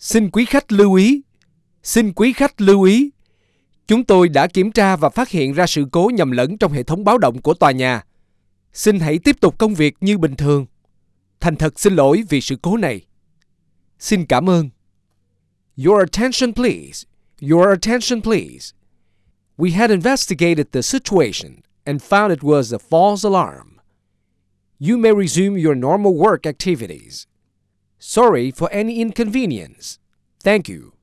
Xin quý khách lưu ý. Xin quý khách lưu ý. Chúng tôi đã kiểm tra và phát hiện ra sự cố nhầm lẫn trong hệ thống báo động của tòa nhà. Xin hãy tiếp tục công việc như bình thường. Thành thật xin lỗi vì sự cố này. Xin cảm ơn. Your attention please. Your attention please. We had investigated the situation and found it was a false alarm. You may resume your normal work activities. Sorry for any inconvenience. Thank you.